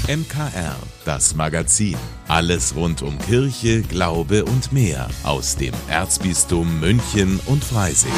MKR, das Magazin. Alles rund um Kirche, Glaube und mehr aus dem Erzbistum München und Freising.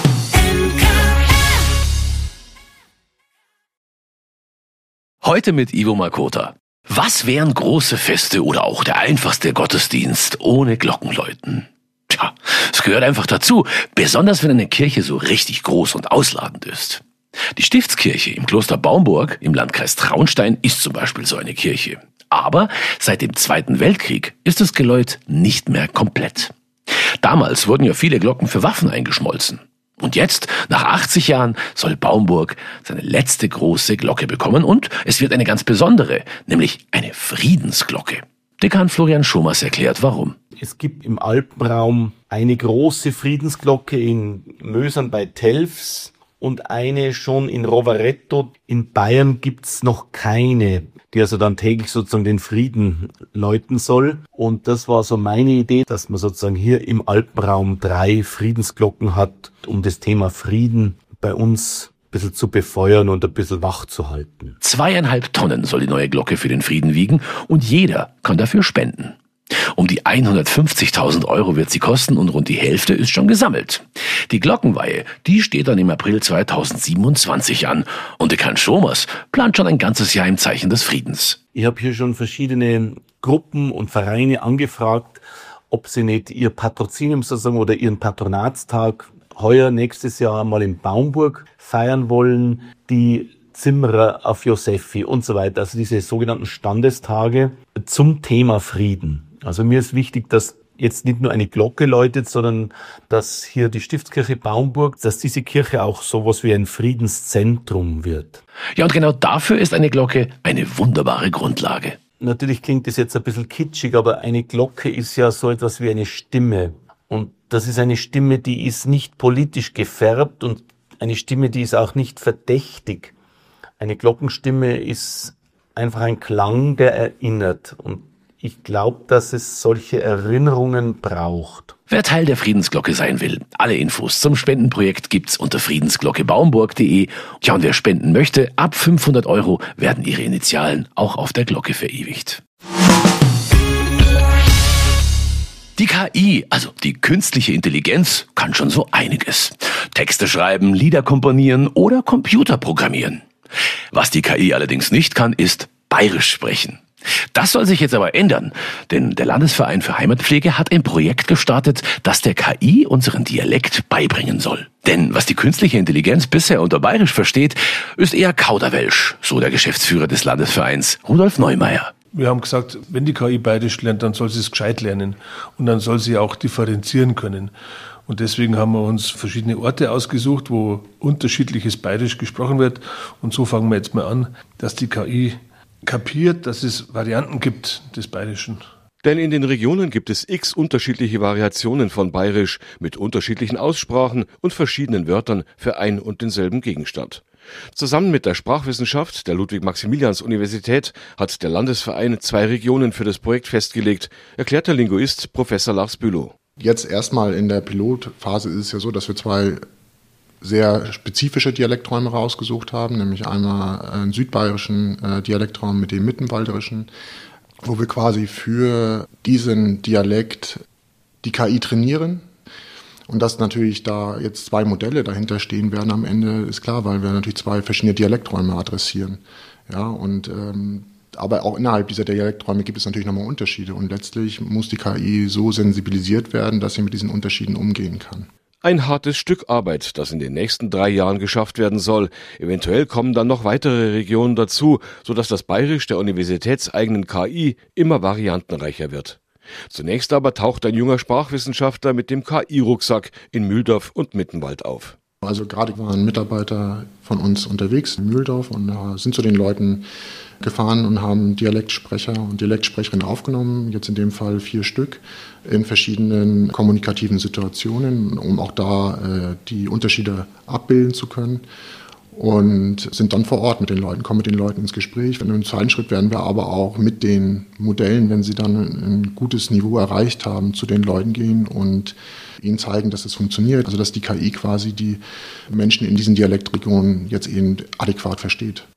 Heute mit Ivo Makota. Was wären große Feste oder auch der einfachste Gottesdienst ohne Glockenläuten? Tja, es gehört einfach dazu, besonders wenn eine Kirche so richtig groß und ausladend ist. Die Stiftskirche im Kloster Baumburg im Landkreis Traunstein ist zum Beispiel so eine Kirche. Aber seit dem Zweiten Weltkrieg ist das Geläut nicht mehr komplett. Damals wurden ja viele Glocken für Waffen eingeschmolzen. Und jetzt, nach 80 Jahren, soll Baumburg seine letzte große Glocke bekommen und es wird eine ganz besondere, nämlich eine Friedensglocke. Dekan Florian Schomas erklärt, warum. Es gibt im Alpenraum eine große Friedensglocke in Mösern bei Telfs und eine schon in Rovereto. In Bayern gibt's noch keine, die also dann täglich sozusagen den Frieden läuten soll. Und das war so meine Idee, dass man sozusagen hier im Alpenraum 3 Friedensglocken hat, um das Thema Frieden bei uns ein bisschen zu befeuern und ein bisschen wach zu halten. 2,5 Tonnen soll die neue Glocke für den Frieden wiegen und jeder kann dafür spenden. Um die 150.000 Euro wird sie kosten und rund die Hälfte ist schon gesammelt. Die Glockenweihe, die steht dann im April 2027 an und Dekan Schomas plant schon ein ganzes Jahr im Zeichen des Friedens. Ich habe hier schon verschiedene Gruppen und Vereine angefragt, ob sie nicht ihr Patrozinium sozusagen oder ihren Patronatstag heuer, nächstes Jahr mal in Baumburg feiern wollen, die Zimmerer auf Josephi und so weiter, also diese sogenannten Standestage zum Thema Frieden. Also mir ist wichtig, dass jetzt nicht nur eine Glocke läutet, sondern dass hier die Stiftskirche Baumburg, dass diese Kirche auch sowas wie ein Friedenszentrum wird. Ja, und genau dafür ist eine Glocke eine wunderbare Grundlage. Natürlich klingt das jetzt ein bisschen kitschig, aber eine Glocke ist ja so etwas wie eine Stimme. Und das ist eine Stimme, die ist nicht politisch gefärbt und eine Stimme, die ist auch nicht verdächtig. Eine Glockenstimme ist einfach ein Klang, der erinnert. Und ich glaube, dass es solche Erinnerungen braucht. Wer Teil der Friedensglocke sein will, alle Infos zum Spendenprojekt gibt's unter friedensglockebaumburg.de. Ja, und wer spenden möchte, ab 500 Euro werden ihre Initialen auch auf der Glocke verewigt. Die KI, also die künstliche Intelligenz, kann schon so einiges. Texte schreiben, Lieder komponieren oder Computer programmieren. Was die KI allerdings nicht kann, ist bayerisch sprechen. Das soll sich jetzt aber ändern, denn der Landesverein für Heimatpflege hat ein Projekt gestartet, das der KI unseren Dialekt beibringen soll. Denn was die künstliche Intelligenz bisher unter bayerisch versteht, ist eher Kauderwelsch, so der Geschäftsführer des Landesvereins, Rudolf Neumeier. Wir haben gesagt, wenn die KI bayerisch lernt, dann soll sie es gescheit lernen und dann soll sie auch differenzieren können. Und deswegen haben wir uns verschiedene Orte ausgesucht, wo unterschiedliches Bayerisch gesprochen wird. Und so fangen wir jetzt mal an, dass die KI kapiert, dass es Varianten gibt des Bayerischen. Denn in den Regionen gibt es x unterschiedliche Variationen von Bayerisch mit unterschiedlichen Aussprachen und verschiedenen Wörtern für ein und denselben Gegenstand. Zusammen mit der Sprachwissenschaft der Ludwig-Maximilians-Universität hat der Landesverein 2 Regionen für das Projekt festgelegt, erklärt der Linguist Professor Lars Bülow. Jetzt erstmal in der Pilotphase ist es ja so, dass wir 2 sehr spezifische Dialekträume rausgesucht haben, nämlich einmal einen südbayerischen Dialektraum mit dem mittenwalderischen, wo wir quasi für diesen Dialekt die KI trainieren. Und dass natürlich da jetzt 2 Modelle dahinter stehen werden am Ende, ist klar, weil wir natürlich 2 verschiedene Dialekträume adressieren. Ja, und aber auch innerhalb dieser Dialekträume gibt es natürlich nochmal Unterschiede. Und letztlich muss die KI so sensibilisiert werden, dass sie mit diesen Unterschieden umgehen kann. Ein hartes Stück Arbeit, das in den nächsten 3 Jahren geschafft werden soll. Eventuell kommen dann noch weitere Regionen dazu, sodass das Bayerisch der universitätseigenen KI immer variantenreicher wird. Zunächst aber taucht ein junger Sprachwissenschaftler mit dem KI-Rucksack in Mühldorf und Mittenwald auf. Also gerade waren Mitarbeiter von uns unterwegs in Mühldorf und sind zu den Leuten gefahren und haben Dialektsprecher und Dialektsprecherinnen aufgenommen, jetzt in dem Fall 4 Stück, in verschiedenen kommunikativen Situationen, um auch da die Unterschiede abbilden zu können. Und sind dann vor Ort mit den Leuten, kommen mit den Leuten ins Gespräch. Im zweiten Schritt werden wir aber auch mit den Modellen, wenn sie dann ein gutes Niveau erreicht haben, zu den Leuten gehen und ihnen zeigen, dass es funktioniert. Also dass die KI quasi die Menschen in diesen Dialektregionen jetzt eben adäquat versteht.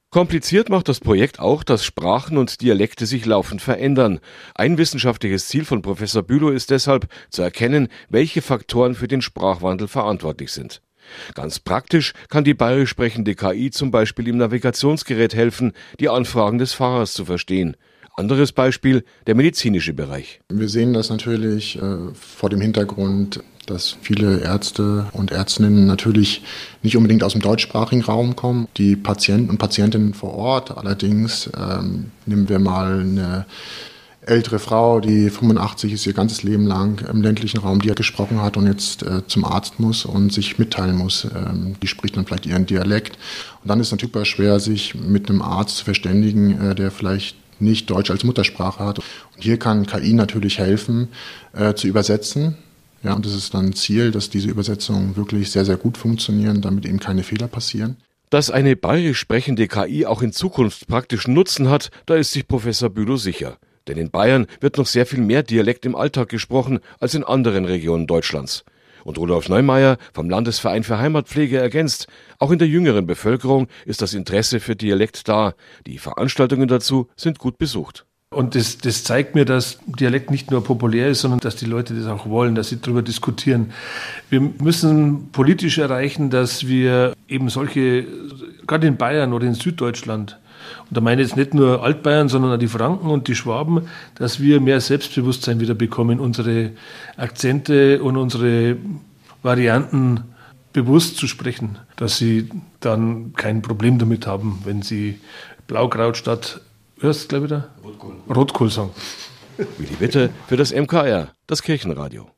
Kompliziert macht das Projekt auch, dass Sprachen und Dialekte sich laufend verändern. Ein wissenschaftliches Ziel von Professor Bülow ist deshalb, zu erkennen, welche Faktoren für den Sprachwandel verantwortlich sind. Ganz praktisch kann die bayerisch sprechende KI zum Beispiel im Navigationsgerät helfen, die Anfragen des Fahrers zu verstehen. Anderes Beispiel, der medizinische Bereich. Wir sehen das natürlich vor dem Hintergrund, dass viele Ärzte und Ärztinnen natürlich nicht unbedingt aus dem deutschsprachigen Raum kommen. Die Patienten und Patientinnen vor Ort allerdings, nehmen wir mal eine ältere Frau, die 85 ist, ihr ganzes Leben lang im ländlichen Raum, die gesprochen hat und jetzt zum Arzt muss und sich mitteilen muss. Die spricht dann vielleicht ihren Dialekt. Und dann ist es natürlich schwer, sich mit einem Arzt zu verständigen, der vielleicht nicht Deutsch als Muttersprache hat. Und hier kann KI natürlich helfen, zu übersetzen. Ja, und das ist dann ein Ziel, dass diese Übersetzungen wirklich sehr, sehr gut funktionieren, damit eben keine Fehler passieren. Dass eine bayerisch sprechende KI auch in Zukunft praktischen Nutzen hat, da ist sich Professor Bülow sicher. Denn in Bayern wird noch sehr viel mehr Dialekt im Alltag gesprochen als in anderen Regionen Deutschlands. Und Rudolf Neumeier vom Landesverein für Heimatpflege ergänzt, auch in der jüngeren Bevölkerung ist das Interesse für Dialekt da. Die Veranstaltungen dazu sind gut besucht. Und das zeigt mir, dass Dialekt nicht nur populär ist, sondern dass die Leute das auch wollen, dass sie darüber diskutieren. Wir müssen politisch erreichen, dass wir eben solche, gerade in Bayern oder in Süddeutschland, und da meine ich jetzt nicht nur Altbayern, sondern auch die Franken und die Schwaben, dass wir mehr Selbstbewusstsein wieder bekommen, unsere Akzente und unsere Varianten bewusst zu sprechen, dass sie dann kein Problem damit haben, wenn sie Blaukraut statt, hörst du gleich wieder? Rotkohl sagen. Willi Witte für das MKR, das Kirchenradio.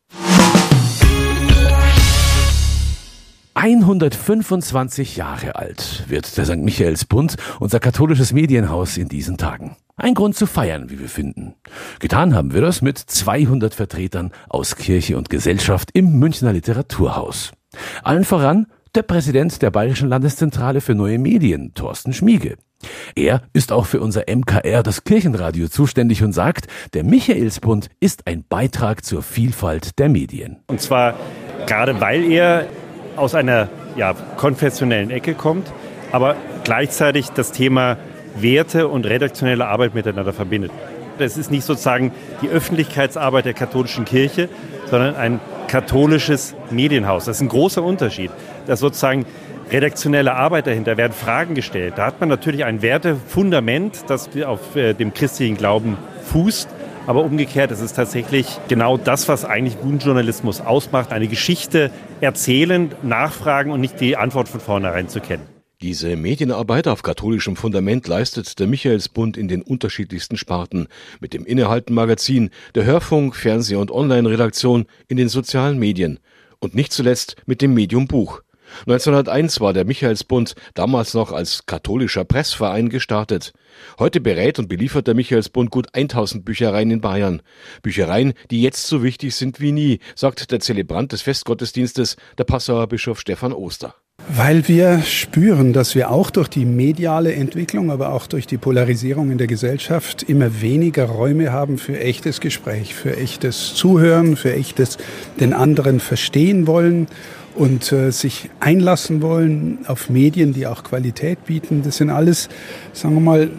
125 Jahre alt wird der St. Michaelsbund, unser katholisches Medienhaus, in diesen Tagen. Ein Grund zu feiern, wie wir finden. Getan haben wir das mit 200 Vertretern aus Kirche und Gesellschaft im Münchner Literaturhaus. Allen voran der Präsident der Bayerischen Landeszentrale für neue Medien, Thorsten Schmiege. Er ist auch für unser MKR, das Kirchenradio, zuständig und sagt, der Michaelsbund ist ein Beitrag zur Vielfalt der Medien. Und zwar gerade, weil er aus einer konfessionellen Ecke kommt, aber gleichzeitig das Thema Werte und redaktionelle Arbeit miteinander verbindet. Das ist nicht sozusagen die Öffentlichkeitsarbeit der katholischen Kirche, sondern ein katholisches Medienhaus. Das ist ein großer Unterschied. Da ist sozusagen redaktionelle Arbeit dahinter, werden Fragen gestellt. Da hat man natürlich ein Wertefundament, das auf dem christlichen Glauben fußt. Aber umgekehrt, es ist tatsächlich genau das, was eigentlich guten Journalismus ausmacht. Eine Geschichte erzählen, nachfragen und nicht die Antwort von vornherein zu kennen. Diese Medienarbeit auf katholischem Fundament leistet der Michaelsbund in den unterschiedlichsten Sparten. Mit dem Innehalten-Magazin, der Hörfunk-, Fernseh- und Online-Redaktion, in den sozialen Medien. Und nicht zuletzt mit dem Medium Buch. 1901 war der Michaelsbund damals noch als katholischer Pressverein gestartet. Heute berät und beliefert der Michaelsbund gut 1000 Büchereien in Bayern. Büchereien, die jetzt so wichtig sind wie nie, sagt der Zelebrant des Festgottesdienstes, der Passauer Bischof Stefan Oster. Weil wir spüren, dass wir auch durch die mediale Entwicklung, aber auch durch die Polarisierung in der Gesellschaft immer weniger Räume haben für echtes Gespräch, für echtes Zuhören, für echtes den anderen verstehen wollen und sich einlassen wollen auf Medien, die auch Qualität bieten. Das sind alles, sagen wir mal,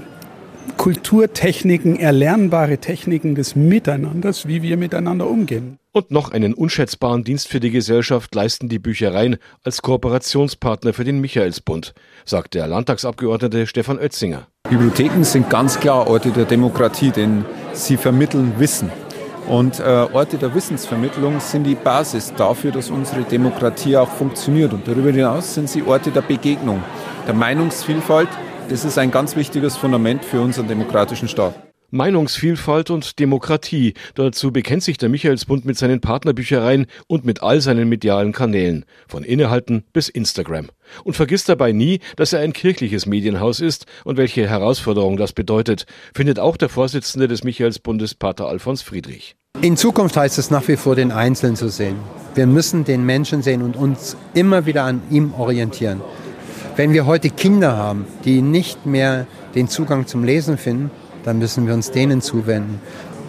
Kulturtechniken, erlernbare Techniken des Miteinanders, wie wir miteinander umgehen. Und noch einen unschätzbaren Dienst für die Gesellschaft leisten die Büchereien als Kooperationspartner für den Michaelsbund, sagt der Landtagsabgeordnete Stefan Oetzinger. Bibliotheken sind ganz klar Orte der Demokratie, denn sie vermitteln Wissen. Und Orte der Wissensvermittlung sind die Basis dafür, dass unsere Demokratie auch funktioniert. Und darüber hinaus sind sie Orte der Begegnung, der Meinungsvielfalt. Das ist ein ganz wichtiges Fundament für unseren demokratischen Staat. Meinungsvielfalt und Demokratie. Dazu bekennt sich der Michaelsbund mit seinen Partnerbüchereien und mit all seinen medialen Kanälen, von Innehalten bis Instagram. Und vergisst dabei nie, dass er ein kirchliches Medienhaus ist und welche Herausforderung das bedeutet, findet auch der Vorsitzende des Michaelsbundes, Pater Alfons Friedrich. In Zukunft heißt es nach wie vor, den Einzelnen zu sehen. Wir müssen den Menschen sehen und uns immer wieder an ihm orientieren. Wenn wir heute Kinder haben, die nicht mehr den Zugang zum Lesen finden, dann müssen wir uns denen zuwenden.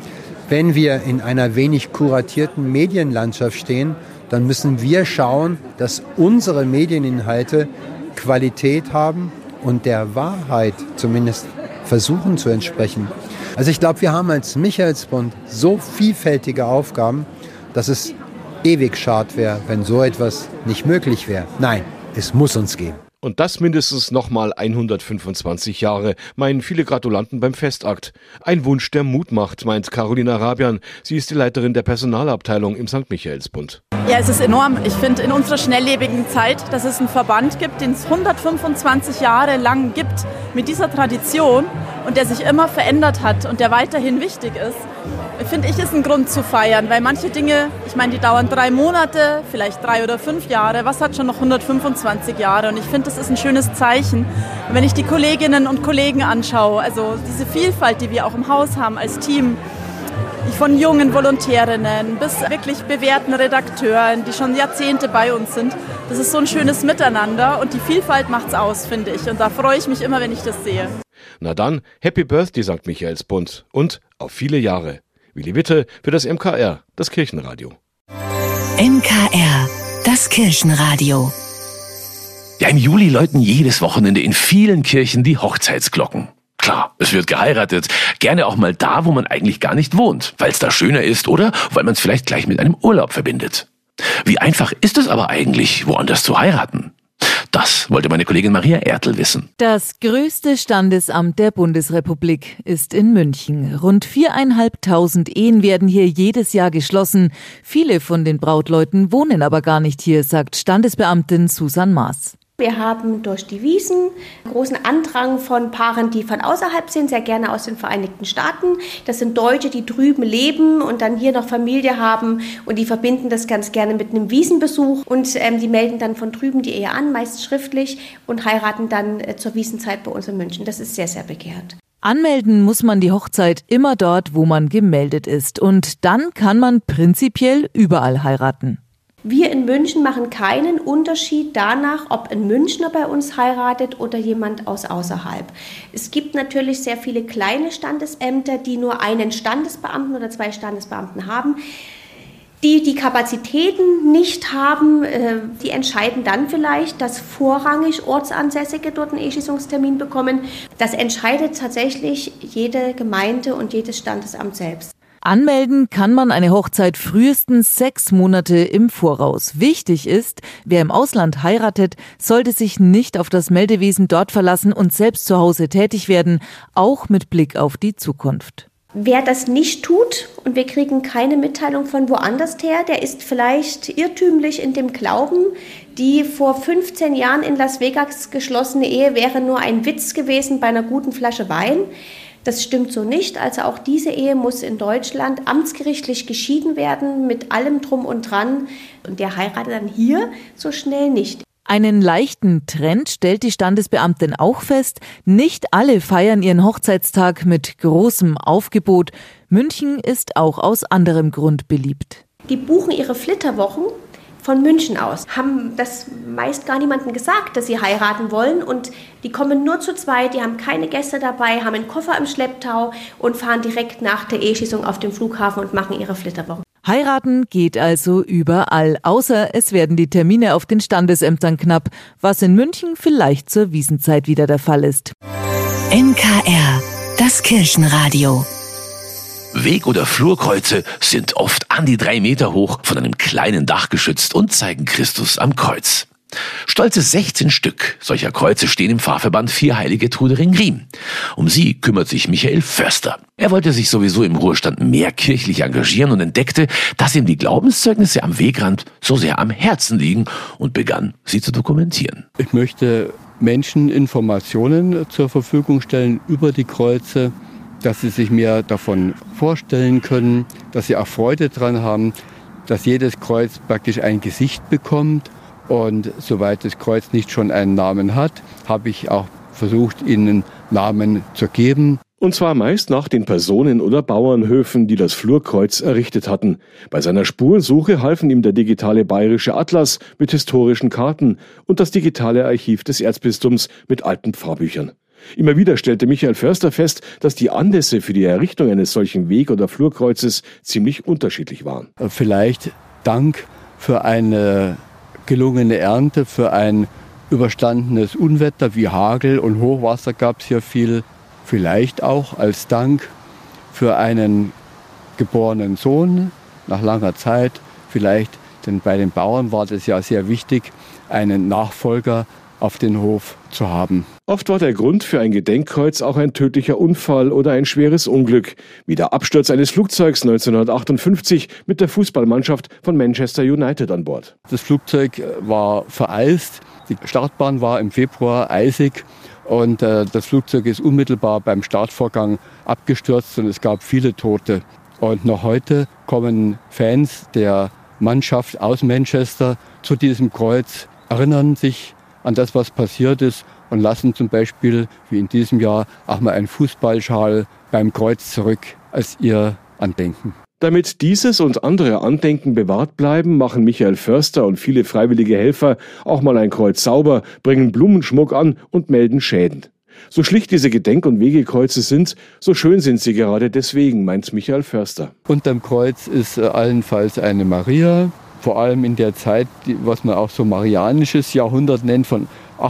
Wenn wir in einer wenig kuratierten Medienlandschaft stehen, dann müssen wir schauen, dass unsere Medieninhalte Qualität haben und der Wahrheit zumindest versuchen zu entsprechen. Also ich glaube, wir haben als Michaelsbund so vielfältige Aufgaben, dass es ewig schade wäre, wenn so etwas nicht möglich wäre. Nein, es muss uns geben. Und das mindestens nochmal 125 Jahre, meinen viele Gratulanten beim Festakt. Ein Wunsch, der Mut macht, meint Carolina Rabian. Sie ist die Leiterin der Personalabteilung im St. Michaelsbund. Ja, es ist enorm. Ich finde in unserer schnelllebigen Zeit, dass es einen Verband gibt, den es 125 Jahre lang gibt, mit dieser Tradition und der sich immer verändert hat und der weiterhin wichtig ist, finde ich, ist ein Grund zu feiern, weil manche Dinge, ich meine, die dauern 3 Monate, vielleicht 3 oder 5 Jahre, was hat schon noch 125 Jahre? Und ich finde, das ist ein schönes Zeichen. Und wenn ich die Kolleginnen und Kollegen anschaue, also diese Vielfalt, die wir auch im Haus haben als Team, von jungen Volontärinnen bis wirklich bewährten Redakteuren, die schon Jahrzehnte bei uns sind, das ist so ein schönes Miteinander und die Vielfalt macht's aus, finde ich. Und da freue ich mich immer, wenn ich das sehe. Na dann, Happy Birthday St. Michaelsbund und auf viele Jahre. Willi Witte für das MKR, das Kirchenradio. MKR, das Kirchenradio. Ja, im Juli läuten jedes Wochenende in vielen Kirchen die Hochzeitsglocken. Klar, es wird geheiratet. Gerne auch mal da, wo man eigentlich gar nicht wohnt, weil es da schöner ist oder weil man es vielleicht gleich mit einem Urlaub verbindet. Wie einfach ist es aber eigentlich, woanders zu heiraten? Das wollte meine Kollegin Maria Ertl wissen. Das größte Standesamt der Bundesrepublik ist in München. Rund 4.500 Ehen werden hier jedes Jahr geschlossen. Viele von den Brautleuten wohnen aber gar nicht hier, sagt Standesbeamtin Susan Maas. Wir haben durch die Wiesn großen Andrang von Paaren, die von außerhalb sind, sehr gerne aus den Vereinigten Staaten. Das sind Deutsche, die drüben leben und dann hier noch Familie haben und die verbinden das ganz gerne mit einem Wiesenbesuch und die melden dann von drüben die Ehe an, meist schriftlich und heiraten dann zur Wiesenzeit bei uns in München. Das ist sehr, sehr begehrt. Anmelden muss man die Hochzeit immer dort, wo man gemeldet ist und dann kann man prinzipiell überall heiraten. Wir in München machen keinen Unterschied danach, ob ein Münchner bei uns heiratet oder jemand aus außerhalb. Es gibt natürlich sehr viele kleine Standesämter, die nur einen Standesbeamten oder 2 Standesbeamten haben. Die Kapazitäten nicht haben, die entscheiden dann vielleicht, dass vorrangig Ortsansässige dort einen Eheschließungstermin bekommen. Das entscheidet tatsächlich jede Gemeinde und jedes Standesamt selbst. Anmelden kann man eine Hochzeit frühestens 6 Monate im Voraus. Wichtig ist, wer im Ausland heiratet, sollte sich nicht auf das Meldewesen dort verlassen und selbst zu Hause tätig werden, auch mit Blick auf die Zukunft. Wer das nicht tut und wir kriegen keine Mitteilung von woanders her, der ist vielleicht irrtümlich in dem Glauben, die vor 15 Jahren in Las Vegas geschlossene Ehe wäre nur ein Witz gewesen bei einer guten Flasche Wein. Das stimmt so nicht. Also auch diese Ehe muss in Deutschland amtsgerichtlich geschieden werden mit allem Drum und Dran. Und der heiratet dann hier so schnell nicht. Einen leichten Trend stellt die Standesbeamtin auch fest. Nicht alle feiern ihren Hochzeitstag mit großem Aufgebot. München ist auch aus anderem Grund beliebt. Die buchen ihre Flitterwochen von München aus, haben das meist gar niemandem gesagt, dass sie heiraten wollen und die kommen nur zu zweit, die haben keine Gäste dabei, haben einen Koffer im Schlepptau und fahren direkt nach der Eheschließung auf den Flughafen und machen ihre Flitterwochen. Heiraten geht also überall, außer es werden die Termine auf den Standesämtern knapp, was in München vielleicht zur Wiesenzeit wieder der Fall ist. MKR, das Kirchenradio. Weg- oder Flurkreuze sind oft an die 3 Meter hoch, von einem kleinen Dach geschützt und zeigen Christus am Kreuz. Stolze 16 Stück solcher Kreuze stehen im Pfarrverband Vierheilige Trudering-Riem. Um sie kümmert sich Michael Förster. Er wollte sich sowieso im Ruhestand mehr kirchlich engagieren und entdeckte, dass ihm die Glaubenszeugnisse am Wegrand so sehr am Herzen liegen und begann, sie zu dokumentieren. Ich möchte Menschen Informationen zur Verfügung stellen über die Kreuze, dass sie sich mehr davon vorstellen können, dass sie auch Freude dran haben, dass jedes Kreuz praktisch ein Gesicht bekommt. Und soweit das Kreuz nicht schon einen Namen hat, habe ich auch versucht, ihnen Namen zu geben. Und zwar meist nach den Personen oder Bauernhöfen, die das Flurkreuz errichtet hatten. Bei seiner Spurensuche halfen ihm der digitale bayerische Atlas mit historischen Karten und das digitale Archiv des Erzbistums mit alten Pfarrbüchern. Immer wieder stellte Michael Förster fest, dass die Anlässe für die Errichtung eines solchen Weg- oder Flurkreuzes ziemlich unterschiedlich waren. Vielleicht Dank für eine gelungene Ernte, für ein überstandenes Unwetter wie Hagel und Hochwasser gab es hier viel. Vielleicht auch als Dank für einen geborenen Sohn nach langer Zeit. Vielleicht, denn bei den Bauern war das ja sehr wichtig, einen Nachfolger auf den Hof zu haben. Oft war der Grund für ein Gedenkkreuz auch ein tödlicher Unfall oder ein schweres Unglück, wie der Absturz eines Flugzeugs 1958 mit der Fußballmannschaft von Manchester United an Bord. Das Flugzeug war vereist, die Startbahn war im Februar eisig und das Flugzeug ist unmittelbar beim Startvorgang abgestürzt und es gab viele Tote. Und noch heute kommen Fans der Mannschaft aus Manchester zu diesem Kreuz, erinnern sich an das, was passiert ist und lassen zum Beispiel, wie in diesem Jahr, auch mal einen Fußballschal beim Kreuz zurück als ihr Andenken. Damit dieses und andere Andenken bewahrt bleiben, machen Michael Förster und viele freiwillige Helfer auch mal ein Kreuz sauber, bringen Blumenschmuck an und melden Schäden. So schlicht diese Gedenk- und Wegekreuze sind, so schön sind sie gerade deswegen, meint Michael Förster. Unterm Kreuz ist allenfalls eine Maria, vor allem in der Zeit, was man auch so marianisches Jahrhundert nennt, von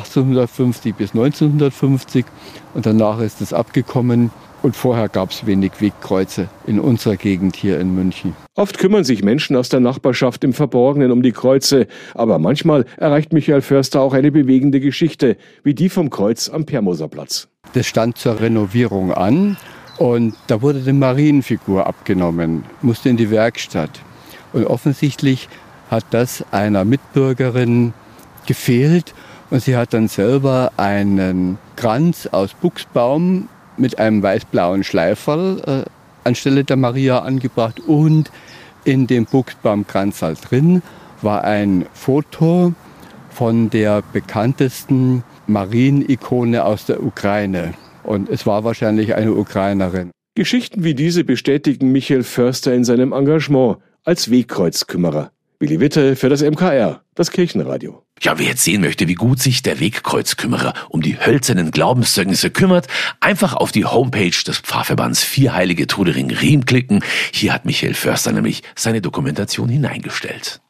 1850 bis 1950. Und danach ist es abgekommen. Und vorher gab es wenig Wegkreuze in unserer Gegend hier in München. Oft kümmern sich Menschen aus der Nachbarschaft im Verborgenen um die Kreuze. Aber manchmal erreicht Michael Förster auch eine bewegende Geschichte, wie die vom Kreuz am Permoserplatz. Das stand zur Renovierung an und da wurde die Marienfigur abgenommen, musste in die Werkstatt. Und offensichtlich hat das einer Mitbürgerin gefehlt und sie hat dann selber einen Kranz aus Buchsbaum mit einem weiß-blauen Schleiferl anstelle der Maria angebracht und in dem Buchsbaumkranz drin war ein Foto von der bekanntesten Marienikone aus der Ukraine. Und es war wahrscheinlich eine Ukrainerin. Geschichten wie diese bestätigen Michael Förster in seinem Engagement als Wegkreuzkümmerer. Willi Witte für das MKR, das Kirchenradio. Ja, wer jetzt sehen möchte, wie gut sich der Wegkreuzkümmerer um die hölzernen Glaubenszeugnisse kümmert, einfach auf die Homepage des Pfarrverbands Vierheilige Trudering-Riem klicken. Hier hat Michael Förster nämlich seine Dokumentation hineingestellt.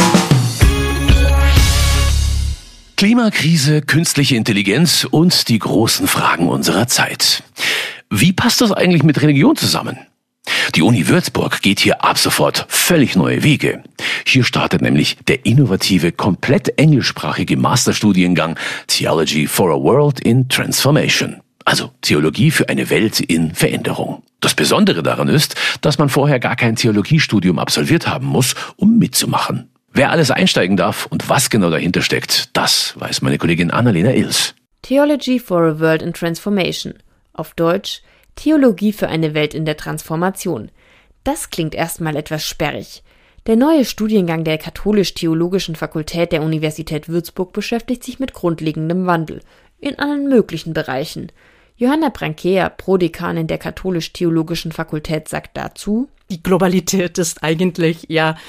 Klimakrise, künstliche Intelligenz und die großen Fragen unserer Zeit. Wie passt das eigentlich mit Religion zusammen? Die Uni Würzburg geht hier ab sofort völlig neue Wege. Hier startet nämlich der innovative, komplett englischsprachige Masterstudiengang Theology for a World in Transformation. Also Theologie für eine Welt in Veränderung. Das Besondere daran ist, dass man vorher gar kein Theologiestudium absolviert haben muss, um mitzumachen. Wer alles einsteigen darf und was genau dahinter steckt, das weiß meine Kollegin Annalena Ills. Theology for a World in Transformation. Auf Deutsch Theologie für eine Welt in der Transformation. Das klingt erstmal etwas sperrig. Der neue Studiengang der Katholisch-Theologischen Fakultät der Universität Würzburg beschäftigt sich mit grundlegendem Wandel in allen möglichen Bereichen. Johanna Brankea, Prodekanin der Katholisch-Theologischen Fakultät, sagt dazu: Die Globalität ist eigentlich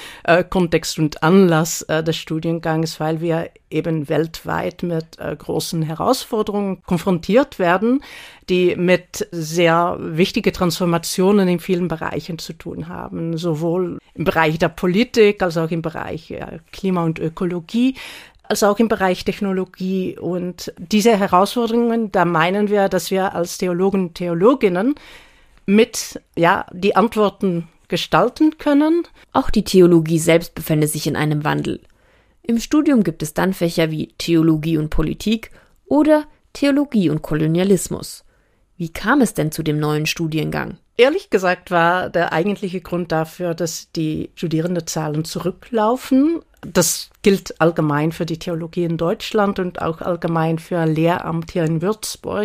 Kontext und Anlass des Studiengangs, weil wir eben weltweit mit großen Herausforderungen konfrontiert werden, die mit sehr wichtigen Transformationen in vielen Bereichen zu tun haben, sowohl im Bereich der Politik als auch im Bereich Klima und Ökologie, als auch im Bereich Technologie. Und diese Herausforderungen, da meinen wir, dass wir als Theologen und Theologinnen mit die Antworten gestalten können. Auch die Theologie selbst befände sich in einem Wandel. Im Studium gibt es dann Fächer wie Theologie und Politik oder Theologie und Kolonialismus. Wie kam es denn zu dem neuen Studiengang? Ehrlich gesagt war der eigentliche Grund dafür, dass die Studierendenzahlen zurücklaufen. Das gilt allgemein für die Theologie in Deutschland und auch allgemein für Lehramt hier in Würzburg.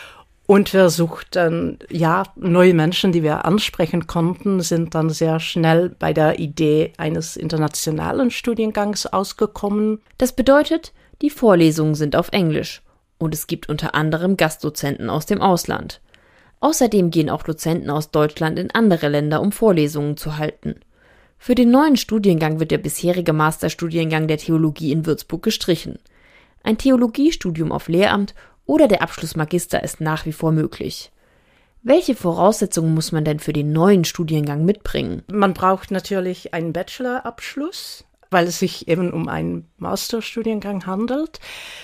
Und wir suchten, neue Menschen, die wir ansprechen konnten, sind dann sehr schnell bei der Idee eines internationalen Studiengangs ausgekommen. Das bedeutet, die Vorlesungen sind auf Englisch und es gibt unter anderem Gastdozenten aus dem Ausland. Außerdem gehen auch Dozenten aus Deutschland in andere Länder, um Vorlesungen zu halten. Für den neuen Studiengang wird der bisherige Masterstudiengang der Theologie in Würzburg gestrichen. Ein Theologiestudium auf Lehramt oder der Abschluss Magister ist nach wie vor möglich. Welche Voraussetzungen muss man denn für den neuen Studiengang mitbringen? Man braucht natürlich einen Bachelorabschluss, weil es sich eben um einen Masterstudiengang handelt.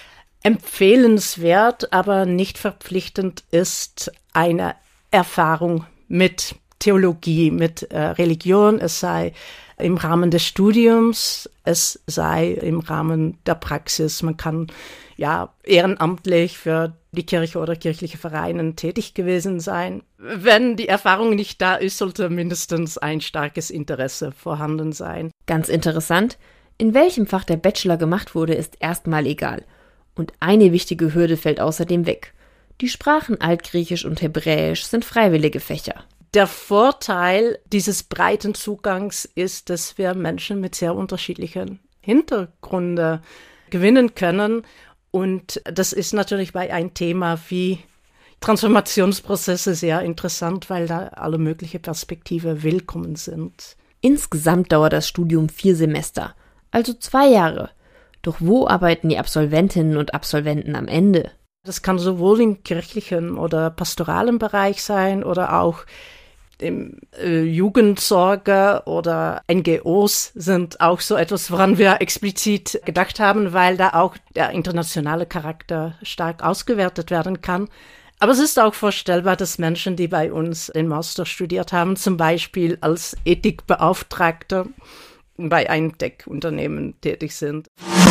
empfehlenswert, aber nicht verpflichtend ist eine Erfahrung mit Theologie, mit Religion, es sei im Rahmen des Studiums, es sei im Rahmen der Praxis. Man kann ja ehrenamtlich für die Kirche oder kirchliche Vereine tätig gewesen sein. Wenn die Erfahrung nicht da ist, sollte mindestens ein starkes Interesse vorhanden sein. Ganz interessant, in welchem Fach der Bachelor gemacht wurde, ist erstmal egal. Und eine wichtige Hürde fällt außerdem weg. Die Sprachen Altgriechisch und Hebräisch sind freiwillige Fächer. Der Vorteil dieses breiten Zugangs ist, dass wir Menschen mit sehr unterschiedlichen Hintergründen gewinnen können. Und das ist natürlich bei einem Thema wie Transformationsprozesse sehr interessant, weil da alle möglichen Perspektiven willkommen sind. Insgesamt dauert das Studium 4 Semester, also 2 Jahre. Doch wo arbeiten die Absolventinnen und Absolventen am Ende? Das kann sowohl im kirchlichen oder pastoralen Bereich sein oder auch im Jugendsorge oder NGOs sind auch so etwas, woran wir explizit gedacht haben, weil da auch der internationale Charakter stark ausgewertet werden kann. Aber es ist auch vorstellbar, dass Menschen, die bei uns den Master studiert haben, zum Beispiel als Ethikbeauftragte bei einem Tech-Unternehmen tätig sind.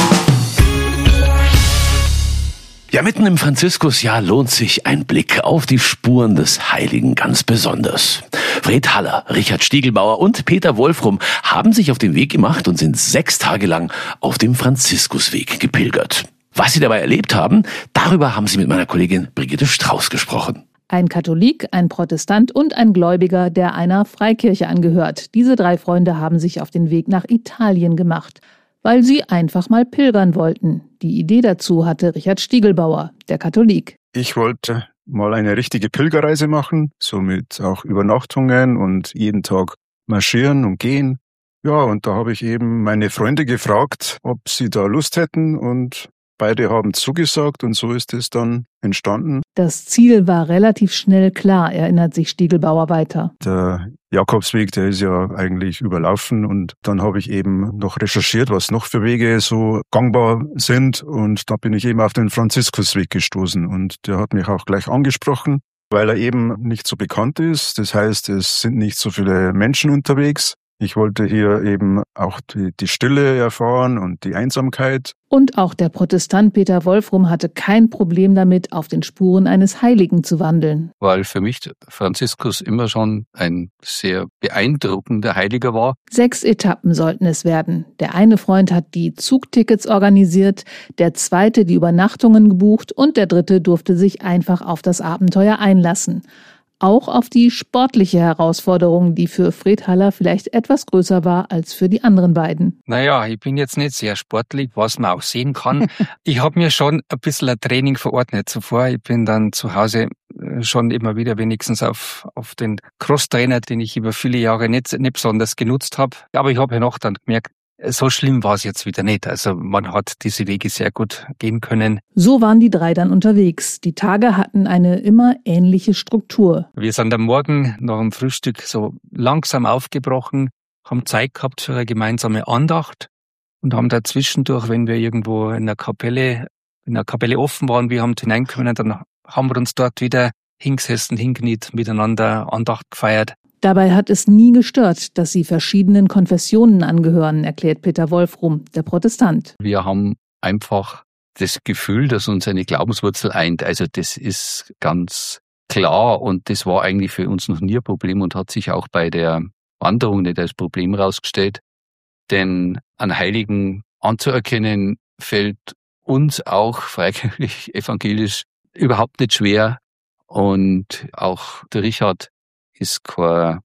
Ja, mitten im Franziskusjahr lohnt sich ein Blick auf die Spuren des Heiligen ganz besonders. Fred Haller, Richard Stiegelbauer und Peter Wolfrum haben sich auf den Weg gemacht und sind 6 Tage lang auf dem Franziskusweg gepilgert. Was sie dabei erlebt haben, darüber haben sie mit meiner Kollegin Brigitte Strauß gesprochen. Ein Katholik, ein Protestant und ein Gläubiger, der einer Freikirche angehört. Diese 3 Freunde haben sich auf den Weg nach Italien gemacht, weil sie einfach mal pilgern wollten. Die Idee dazu hatte Richard Stiegelbauer, der Katholik. Ich wollte mal eine richtige Pilgerreise machen, somit auch Übernachtungen und jeden Tag marschieren und gehen. Ja, und da habe ich eben meine Freunde gefragt, ob sie da Lust hätten, und beide haben zugesagt, und so ist es dann entstanden. Das Ziel war relativ schnell klar, erinnert sich Stiegelbauer weiter. Der Jakobsweg, der ist ja eigentlich überlaufen, und dann habe ich eben noch recherchiert, was noch für Wege so gangbar sind, und da bin ich eben auf den Franziskusweg gestoßen, und der hat mich auch gleich angesprochen, weil er eben nicht so bekannt ist. Das heißt, es sind nicht so viele Menschen unterwegs. Ich wollte hier eben auch die Stille erfahren und die Einsamkeit. Und auch der Protestant Peter Wolfrum hatte kein Problem damit, auf den Spuren eines Heiligen zu wandeln. Weil für mich Franziskus immer schon ein sehr beeindruckender Heiliger war. 6 Etappen sollten es werden. Der eine Freund hat die Zugtickets organisiert, der zweite die Übernachtungen gebucht und der dritte durfte sich einfach auf das Abenteuer einlassen. Auch auf die sportliche Herausforderung, die für Fred Haller vielleicht etwas größer war als für die anderen beiden. Naja, ich bin jetzt nicht sehr sportlich, was man auch sehen kann. Ich habe mir schon ein bisschen ein Training verordnet zuvor. Ich bin dann zu Hause schon immer wieder wenigstens auf den Crosstrainer, den ich über viele Jahre nicht besonders genutzt habe. Aber ich habe ja noch dann gemerkt, so schlimm war es jetzt wieder nicht. Also man hat diese Wege sehr gut gehen können. So waren die 3 dann unterwegs. Die Tage hatten eine immer ähnliche Struktur. Wir sind am Morgen nach dem Frühstück so langsam aufgebrochen, haben Zeit gehabt für eine gemeinsame Andacht und haben da zwischendurch, wenn wir irgendwo in einer Kapelle offen waren, wir haben hinein können, dann haben wir uns dort wieder hingesessen, hingekniet, miteinander Andacht gefeiert. Dabei hat es nie gestört, dass sie verschiedenen Konfessionen angehören, erklärt Peter Wolfrum, der Protestant. Wir haben einfach das Gefühl, dass uns eine Glaubenswurzel eint. Also das ist ganz klar, und das war eigentlich für uns noch nie ein Problem und hat sich auch bei der Wanderung nicht als Problem herausgestellt. Denn einen Heiligen anzuerkennen, fällt uns auch freikirchlich evangelisch überhaupt nicht schwer. Und auch der Richard ist kein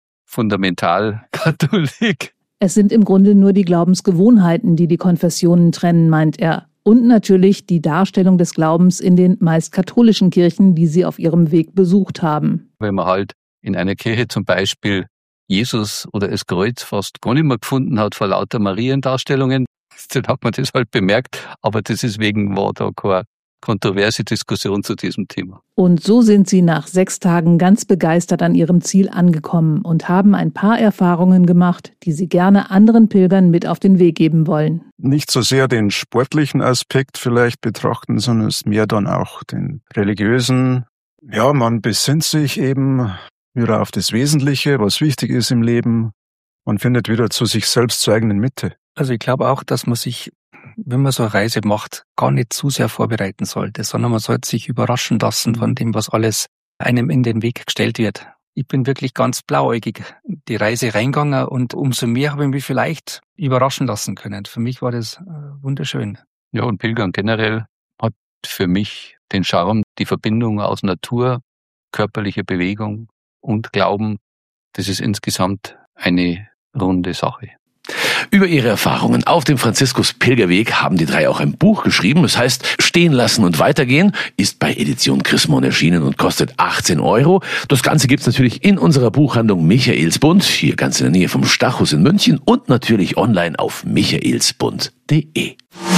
Fundamentalkatholik. Es sind im Grunde nur die Glaubensgewohnheiten, die die Konfessionen trennen, meint er. Und natürlich die Darstellung des Glaubens in den meist katholischen Kirchen, die sie auf ihrem Weg besucht haben. Wenn man halt in einer Kirche zum Beispiel Jesus oder das Kreuz fast gar nicht mehr gefunden hat vor lauter Mariendarstellungen, dann hat man das halt bemerkt. Aber deswegen war da kein kontroverse Diskussion zu diesem Thema. Und so sind Sie nach 6 Tagen ganz begeistert an Ihrem Ziel angekommen und haben ein paar Erfahrungen gemacht, die Sie gerne anderen Pilgern mit auf den Weg geben wollen. Nicht so sehr den sportlichen Aspekt vielleicht betrachten, sondern es mehr dann auch den religiösen. Ja, man besinnt sich eben wieder auf das Wesentliche, was wichtig ist im Leben. Man findet wieder zu sich selbst, zur eigenen Mitte. Also ich glaube auch, dass man sich, wenn man so eine Reise macht, gar nicht zu sehr vorbereiten sollte, sondern man sollte sich überraschen lassen von dem, was alles einem in den Weg gestellt wird. Ich bin wirklich ganz blauäugig die Reise reingegangen und umso mehr habe ich mich vielleicht überraschen lassen können. Für mich war das wunderschön. Ja, und Pilgern generell hat für mich den Charme, die Verbindung aus Natur, körperlicher Bewegung und Glauben. Das ist insgesamt eine runde Sache. Über ihre Erfahrungen auf dem Franziskus-Pilgerweg haben die 3 auch ein Buch geschrieben. Das heißt, Stehen lassen und weitergehen, ist bei Edition Chrismon erschienen und kostet 18 €. Das Ganze gibt's natürlich in unserer Buchhandlung Michaelsbund, hier ganz in der Nähe vom Stachus in München und natürlich online auf michaelsbund.de.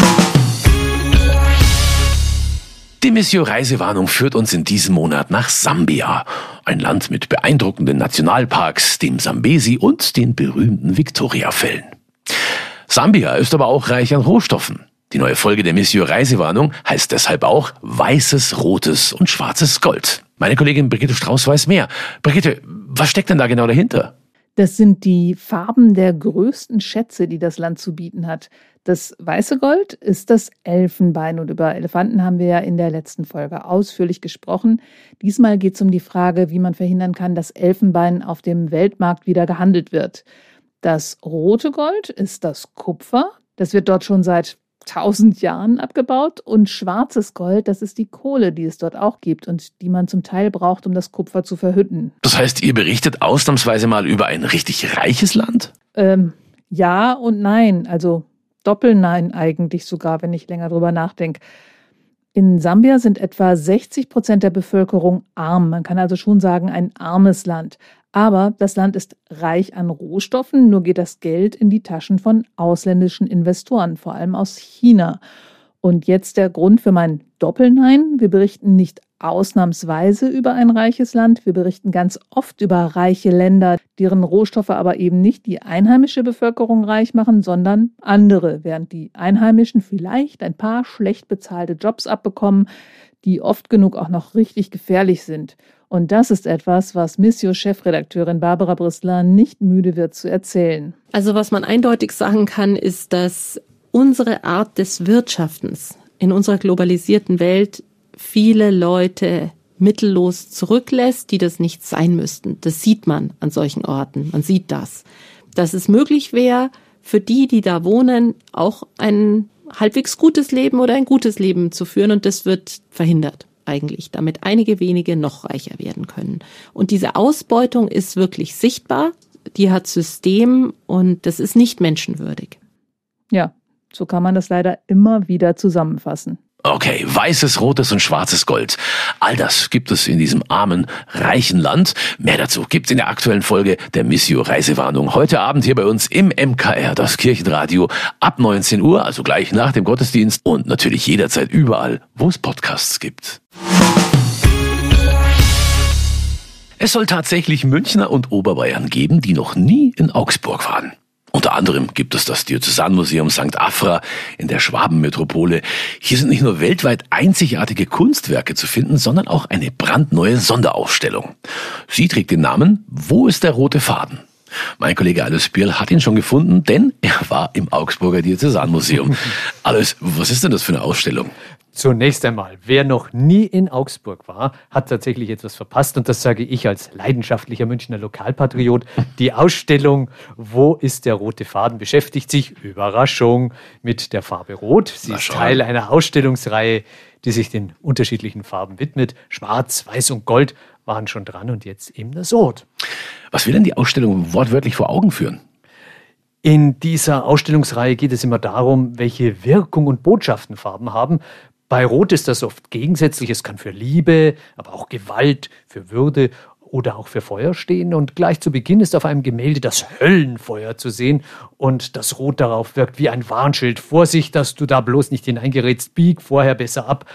Die Missio Reisewarnung führt uns in diesem Monat nach Sambia. Ein Land mit beeindruckenden Nationalparks, dem Sambesi und den berühmten Victoriafällen. Sambia ist aber auch reich an Rohstoffen. Die neue Folge der Missio Reisewarnung heißt deshalb auch Weißes, Rotes und Schwarzes Gold. Meine Kollegin Brigitte Strauß weiß mehr. Brigitte, was steckt denn da genau dahinter? Das sind die Farben der größten Schätze, die das Land zu bieten hat. Das weiße Gold ist das Elfenbein und über Elefanten haben wir ja in der letzten Folge ausführlich gesprochen. Diesmal geht es um die Frage, wie man verhindern kann, dass Elfenbein auf dem Weltmarkt wieder gehandelt wird. Das rote Gold ist das Kupfer. Das wird dort schon seit 1000 Jahren abgebaut. Und schwarzes Gold, das ist die Kohle, die es dort auch gibt und die man zum Teil braucht, um das Kupfer zu verhütten. Das heißt, ihr berichtet ausnahmsweise mal über ein richtig reiches Land? Ja und nein. Also Doppelnein eigentlich sogar, wenn ich länger drüber nachdenke. In Sambia sind etwa 60% der Bevölkerung arm. Man kann also schon sagen, ein armes Land. Aber das Land ist reich an Rohstoffen, nur geht das Geld in die Taschen von ausländischen Investoren, vor allem aus China. Und jetzt der Grund für mein Doppelnein. Wir berichten nicht ausnahmsweise über ein reiches Land. Wir berichten ganz oft über reiche Länder, deren Rohstoffe aber eben nicht die einheimische Bevölkerung reich machen, sondern andere, während die Einheimischen vielleicht ein paar schlecht bezahlte Jobs abbekommen, die oft genug auch noch richtig gefährlich sind. Und das ist etwas, was Missio-Chefredakteurin Barbara Brissler nicht müde wird zu erzählen. Also was man eindeutig sagen kann, ist, dass unsere Art des Wirtschaftens in unserer globalisierten Welt viele Leute mittellos zurücklässt, die das nicht sein müssten. Das sieht man an solchen Orten. Man sieht das. Dass es möglich wäre, für die, die da wohnen, auch ein halbwegs gutes Leben oder ein gutes Leben zu führen. Und das wird verhindert eigentlich, damit einige wenige noch reicher werden können. Und diese Ausbeutung ist wirklich sichtbar. Die hat System und das ist nicht menschenwürdig. Ja, so kann man das leider immer wieder zusammenfassen. Okay, weißes, rotes und schwarzes Gold. All das gibt es in diesem armen, reichen Land. Mehr dazu gibt's in der aktuellen Folge der Missio Reisewarnung. Heute Abend hier bei uns im MKR, das Kirchenradio, ab 19 Uhr, also gleich nach dem Gottesdienst und natürlich jederzeit überall, wo es Podcasts gibt. Es soll tatsächlich Münchner und Oberbayern geben, die noch nie in Augsburg waren. Unter anderem gibt es das Diözesanmuseum St. Afra in der Schwabenmetropole. Hier sind nicht nur weltweit einzigartige Kunstwerke zu finden, sondern auch eine brandneue Sonderausstellung. Sie trägt den Namen »Wo ist der rote Faden?« Mein Kollege Alois Bierl hat ihn schon gefunden, denn er war im Augsburger Diözesanmuseum. Alois, was ist denn das für eine Ausstellung? Zunächst einmal, wer noch nie in Augsburg war, hat tatsächlich etwas verpasst und das sage ich als leidenschaftlicher Münchner Lokalpatriot. Die Ausstellung »Wo ist der rote Faden?« beschäftigt sich, Überraschung, mit der Farbe Rot. Sie ist Teil einer Ausstellungsreihe, die sich den unterschiedlichen Farben widmet. Schwarz, Weiß und Gold waren schon dran und jetzt eben das Rot. Was will denn die Ausstellung wortwörtlich vor Augen führen? In dieser Ausstellungsreihe geht es immer darum, welche Wirkung und Botschaften Farben haben. Bei Rot ist das oft gegensätzlich. Es kann für Liebe, aber auch Gewalt, für Würde oder auch für Feuer stehen. Und gleich zu Beginn ist auf einem Gemälde das Höllenfeuer zu sehen. Und das Rot darauf wirkt wie ein Warnschild. Vorsicht, dass du da bloß nicht hineingerätst. Bieg vorher besser ab.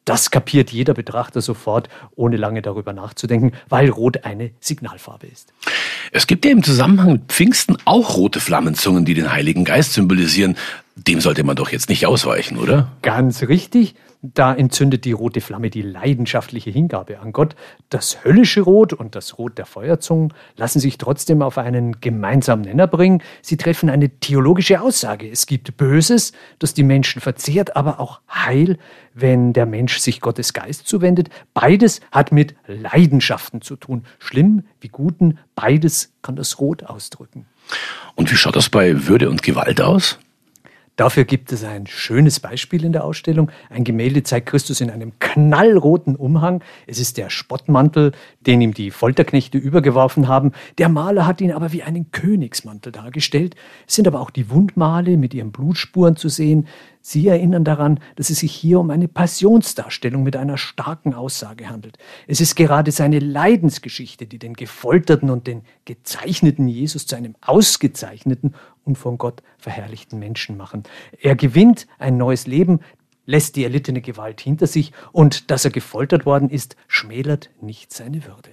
Das kapiert jeder Betrachter sofort, ohne lange darüber nachzudenken, weil Rot eine Signalfarbe ist. Es gibt ja im Zusammenhang mit Pfingsten auch rote Flammenzungen, die den Heiligen Geist symbolisieren. Dem sollte man doch jetzt nicht ausweichen, oder? Ganz richtig. Da entzündet die rote Flamme die leidenschaftliche Hingabe an Gott. Das höllische Rot und das Rot der Feuerzungen lassen sich trotzdem auf einen gemeinsamen Nenner bringen. Sie treffen eine theologische Aussage. Es gibt Böses, das die Menschen verzehrt, aber auch Heil, wenn der Mensch sich Gottes Geist zuwendet. Beides hat mit Leidenschaften zu tun. Schlimm wie Guten, beides kann das Rot ausdrücken. Und wie schaut das bei Würde und Gewalt aus? Dafür gibt es ein schönes Beispiel in der Ausstellung. Ein Gemälde zeigt Christus in einem knallroten Umhang. Es ist der Spottmantel, den ihm die Folterknechte übergeworfen haben. Der Maler hat ihn aber wie einen Königsmantel dargestellt. Es sind aber auch die Wundmale mit ihren Blutspuren zu sehen. Sie erinnern daran, dass es sich hier um eine Passionsdarstellung mit einer starken Aussage handelt. Es ist gerade seine Leidensgeschichte, die den gefolterten und den gezeichneten Jesus zu einem ausgezeichneten und von Gott verherrlichten Menschen machen. Er gewinnt ein neues Leben, lässt die erlittene Gewalt hinter sich und dass er gefoltert worden ist, schmälert nicht seine Würde.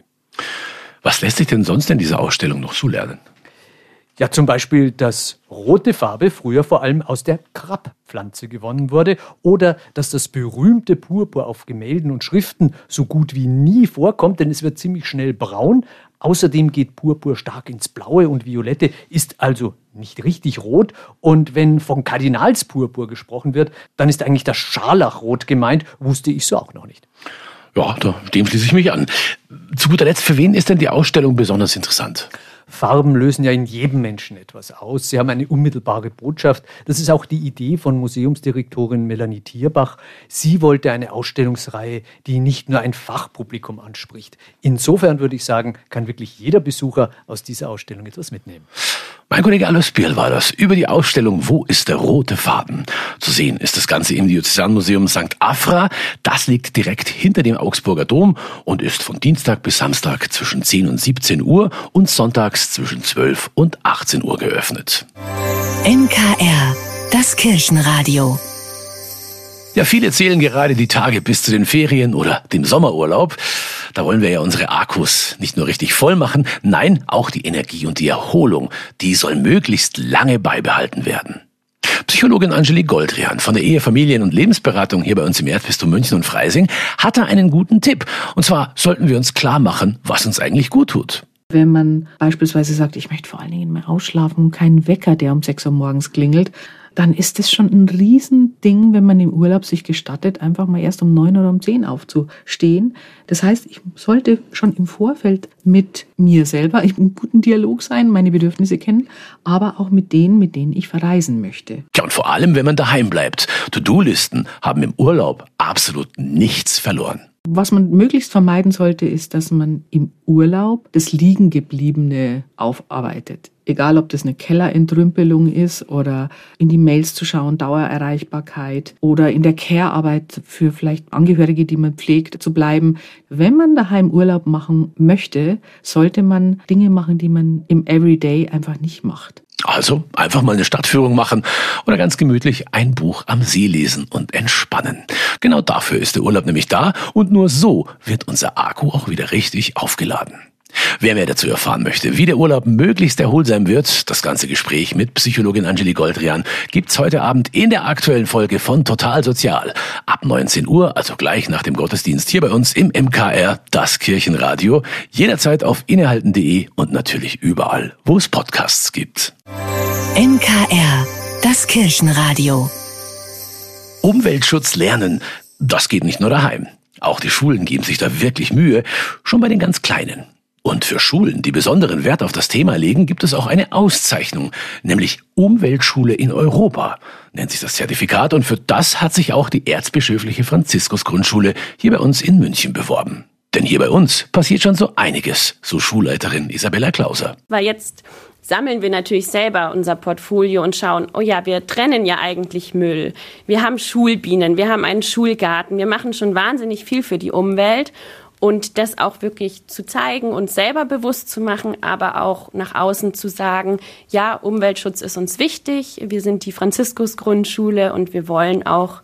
Was lässt sich denn sonst in dieser Ausstellung noch so lernen? Ja, zum Beispiel, dass rote Farbe früher vor allem aus der Krabpflanze gewonnen wurde oder dass das berühmte Purpur auf Gemälden und Schriften so gut wie nie vorkommt, denn es wird ziemlich schnell braun. Außerdem geht Purpur stark ins Blaue und Violette, ist also nicht richtig rot. Und wenn von Kardinalspurpur gesprochen wird, dann ist eigentlich das Scharlachrot gemeint, wusste ich so auch noch nicht. Ja, dem schließe ich mich an. Zu guter Letzt, für wen ist denn die Ausstellung besonders interessant? Farben lösen ja in jedem Menschen etwas aus. Sie haben eine unmittelbare Botschaft. Das ist auch die Idee von Museumsdirektorin Melanie Thierbach. Sie wollte eine Ausstellungsreihe, die nicht nur ein Fachpublikum anspricht. Insofern würde ich sagen, kann wirklich jeder Besucher aus dieser Ausstellung etwas mitnehmen. Mein Kollege Alois Birl war das über die Ausstellung Wo ist der rote Faden? Zu sehen ist das Ganze im Diözesanmuseum St. Afra. Das liegt direkt hinter dem Augsburger Dom und ist von Dienstag bis Samstag zwischen 10 und 17 Uhr und sonntags zwischen 12 und 18 Uhr geöffnet. NKR, das Kirchenradio. Ja, viele zählen gerade die Tage bis zu den Ferien oder dem Sommerurlaub. Da wollen wir ja unsere Akkus nicht nur richtig voll machen, nein, auch die Energie und die Erholung, die soll möglichst lange beibehalten werden. Psychologin Angelique Goldrian von der Ehe-, Familien- und Lebensberatung hier bei uns im Erzbistum München und Freising hat da einen guten Tipp. Und zwar sollten wir uns klar machen, was uns eigentlich gut tut. Wenn man beispielsweise sagt, ich möchte vor allen Dingen mal ausschlafen und keinen Wecker, der um 6 Uhr morgens klingelt, dann ist es schon ein Riesending, wenn man im Urlaub sich gestattet, einfach mal erst um 9 oder um 10 aufzustehen. Das heißt, ich sollte schon im Vorfeld mit mir selber im guten Dialog sein, meine Bedürfnisse kennen, aber auch mit denen ich verreisen möchte. Ja, und vor allem, wenn man daheim bleibt. To-Do-Listen haben im Urlaub absolut nichts verloren. Was man möglichst vermeiden sollte, ist, dass man im Urlaub das Liegengebliebene aufarbeitet. Egal, ob das eine Kellerentrümpelung ist oder in die Mails zu schauen, Dauererreichbarkeit oder in der Care-Arbeit für vielleicht Angehörige, die man pflegt, zu bleiben. Wenn man daheim Urlaub machen möchte, sollte man Dinge machen, die man im Everyday einfach nicht macht. Also einfach mal eine Stadtführung machen oder ganz gemütlich ein Buch am See lesen und entspannen. Genau dafür ist der Urlaub nämlich da und nur so wird unser Akku auch wieder richtig aufgeladen. Wer mehr dazu erfahren möchte, wie der Urlaub möglichst erholsam wird, das ganze Gespräch mit Psychologin Angelique Goldrian gibt's heute Abend in der aktuellen Folge von Total Sozial. Ab 19 Uhr, also gleich nach dem Gottesdienst hier bei uns im MKR, das Kirchenradio. Jederzeit auf innehalten.de und natürlich überall, wo es Podcasts gibt. NKR, das Kirchenradio. Umweltschutz lernen, das geht nicht nur daheim. Auch die Schulen geben sich da wirklich Mühe, schon bei den ganz Kleinen. Und für Schulen, die besonderen Wert auf das Thema legen, gibt es auch eine Auszeichnung, nämlich Umweltschule in Europa, nennt sich das Zertifikat. Und für das hat sich auch die Erzbischöfliche Franziskus-Grundschule hier bei uns in München beworben. Denn hier bei uns passiert schon so einiges, so Schulleiterin Isabella Klauser. Weil jetzt sammeln wir natürlich selber unser Portfolio und schauen, oh ja, wir trennen ja eigentlich Müll. Wir haben Schulbienen, wir haben einen Schulgarten, wir machen schon wahnsinnig viel für die Umwelt. Und das auch wirklich zu zeigen und selber bewusst zu machen, aber auch nach außen zu sagen, ja, Umweltschutz ist uns wichtig, wir sind die Franziskus-Grundschule und wir wollen auch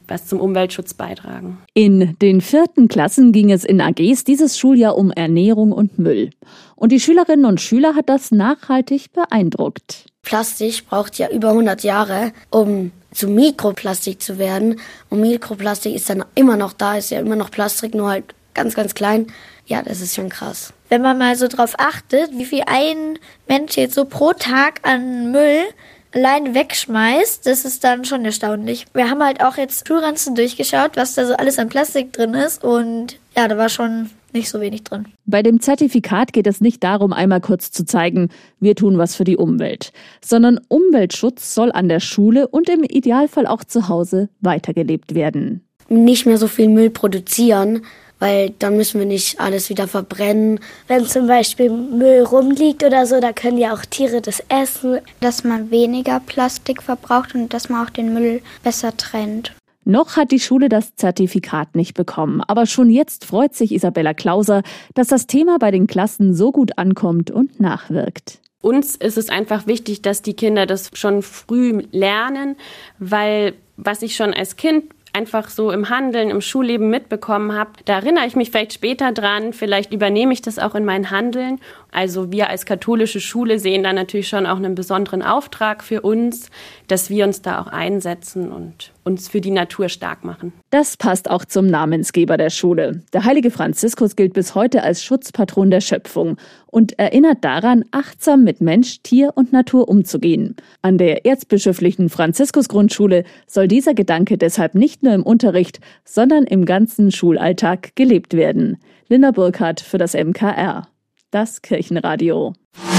was zum Umweltschutz beitragen. In den 4. Klassen ging es in AGs dieses Schuljahr um Ernährung und Müll. Und die Schülerinnen und Schüler hat das nachhaltig beeindruckt. Plastik braucht ja über 100 Jahre, um zu Mikroplastik zu werden. Und Mikroplastik ist dann immer noch da, ist ja immer noch Plastik, nur halt ganz, ganz klein. Ja, das ist schon krass. Wenn man mal so drauf achtet, wie viel ein Mensch jetzt so pro Tag an Müll allein wegschmeißt, das ist dann schon erstaunlich. Wir haben halt auch jetzt Schulranzen durchgeschaut, was da so alles an Plastik drin ist und ja, da war schon nicht so wenig drin. Bei dem Zertifikat geht es nicht darum, einmal kurz zu zeigen, wir tun was für die Umwelt, sondern Umweltschutz soll an der Schule und im Idealfall auch zu Hause weitergelebt werden. Nicht mehr so viel Müll produzieren, weil dann müssen wir nicht alles wieder verbrennen. Wenn zum Beispiel Müll rumliegt oder so, da können ja auch Tiere das essen. Dass man weniger Plastik verbraucht und dass man auch den Müll besser trennt. Noch hat die Schule das Zertifikat nicht bekommen, aber schon jetzt freut sich Isabella Klauser, dass das Thema bei den Klassen so gut ankommt und nachwirkt. Uns ist es einfach wichtig, dass die Kinder das schon früh lernen, weil was ich schon als Kind einfach so im Handeln, im Schulleben mitbekommen habe, da erinnere ich mich vielleicht später dran, vielleicht übernehme ich das auch in mein Handeln. Also wir als katholische Schule sehen da natürlich schon auch einen besonderen Auftrag für uns, dass wir uns da auch einsetzen und uns für die Natur stark machen. Das passt auch zum Namensgeber der Schule. Der heilige Franziskus gilt bis heute als Schutzpatron der Schöpfung und erinnert daran, achtsam mit Mensch, Tier und Natur umzugehen. An der erzbischöflichen Franziskus-Grundschule soll dieser Gedanke deshalb nicht nur im Unterricht, sondern im ganzen Schulalltag gelebt werden. Linda Burkhardt für das MKR. Das Kirchenradio.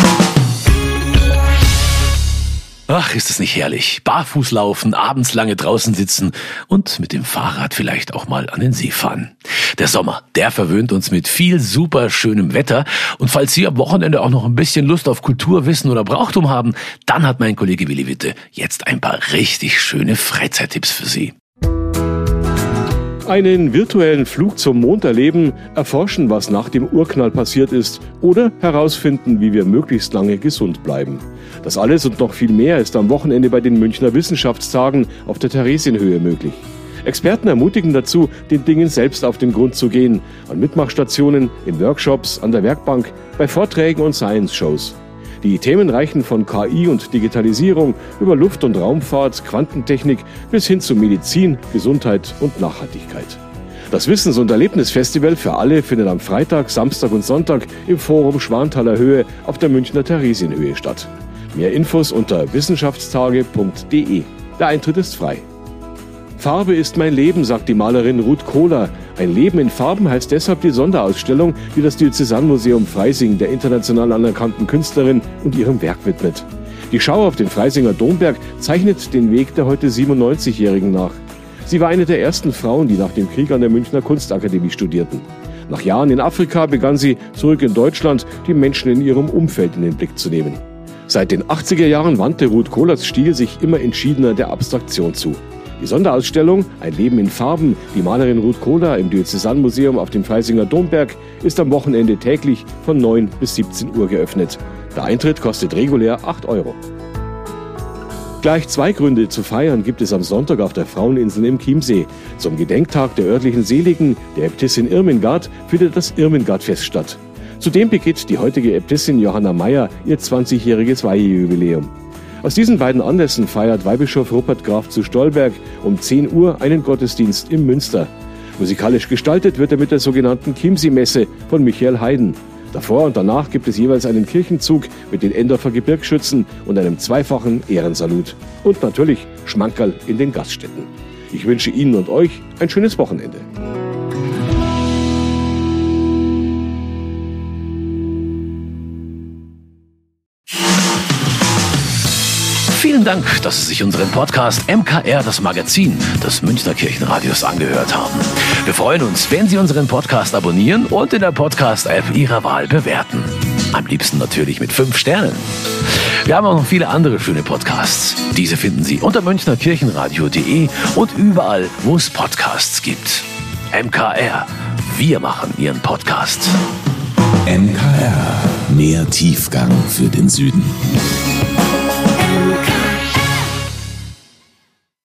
Ach, ist es nicht herrlich. Barfuß laufen, abends lange draußen sitzen und mit dem Fahrrad vielleicht auch mal an den See fahren. Der Sommer, der verwöhnt uns mit viel super schönem Wetter. Und falls Sie am Wochenende auch noch ein bisschen Lust auf Kulturwissen oder Brauchtum haben, dann hat mein Kollege Willi Witte jetzt ein paar richtig schöne Freizeittipps für Sie. Einen virtuellen Flug zum Mond erleben, erforschen, was nach dem Urknall passiert ist oder herausfinden, wie wir möglichst lange gesund bleiben. Das alles und noch viel mehr ist am Wochenende bei den Münchner Wissenschaftstagen auf der Theresienhöhe möglich. Experten ermutigen dazu, den Dingen selbst auf den Grund zu gehen, an Mitmachstationen, in Workshops, an der Werkbank, bei Vorträgen und Science-Shows. Die Themen reichen von KI und Digitalisierung über Luft- und Raumfahrt, Quantentechnik bis hin zu Medizin, Gesundheit und Nachhaltigkeit. Das Wissens- und Erlebnisfestival für alle findet am Freitag, Samstag und Sonntag im Forum Schwanthaler Höhe auf der Münchner Theresienhöhe statt. Mehr Infos unter wissenschaftstage.de. Der Eintritt ist frei. Farbe ist mein Leben, sagt die Malerin Ruth Kohler. Ein Leben in Farben heißt deshalb die Sonderausstellung, die das Diözesanmuseum Freising der international anerkannten Künstlerin und ihrem Werk widmet. Die Schau auf den Freisinger Domberg zeichnet den Weg der heute 97-Jährigen nach. Sie war eine der ersten Frauen, die nach dem Krieg an der Münchner Kunstakademie studierten. Nach Jahren in Afrika begann sie, zurück in Deutschland, die Menschen in ihrem Umfeld in den Blick zu nehmen. Seit den 80er Jahren wandte Ruth Kohlers Stil sich immer entschiedener der Abstraktion zu. Die Sonderausstellung Ein Leben in Farben, die Malerin Ruth Kohler im Diözesanmuseum auf dem Freisinger Domberg, ist am Wochenende täglich von 9 bis 17 Uhr geöffnet. Der Eintritt kostet regulär 8 €. Gleich 2 Gründe zu feiern gibt es am Sonntag auf der Fraueninsel im Chiemsee. Zum Gedenktag der örtlichen Seligen, der Äbtissin Irmingard, findet das Irmingardfest statt. Zudem begeht die heutige Äbtissin Johanna Meyer ihr 20-jähriges Weihejubiläum. Aus diesen beiden Anlässen feiert Weihbischof Rupert Graf zu Stolberg um 10 Uhr einen Gottesdienst im Münster. Musikalisch gestaltet wird er mit der sogenannten Chiemsee-Messe von Michael Haydn. Davor und danach gibt es jeweils einen Kirchenzug mit den Endorfer Gebirgsschützen und einem zweifachen Ehrensalut. Und natürlich Schmankerl in den Gaststätten. Ich wünsche Ihnen und euch ein schönes Wochenende. Vielen Dank, dass Sie sich unseren Podcast MKR, das Magazin des Münchner Kirchenradios, angehört haben. Wir freuen uns, wenn Sie unseren Podcast abonnieren und in der Podcast-App Ihrer Wahl bewerten. Am liebsten natürlich mit 5 Sternen. Wir haben auch noch viele andere schöne Podcasts. Diese finden Sie unter münchnerkirchenradio.de und überall, wo es Podcasts gibt. MKR, wir machen Ihren Podcast. MKR, mehr Tiefgang für den Süden.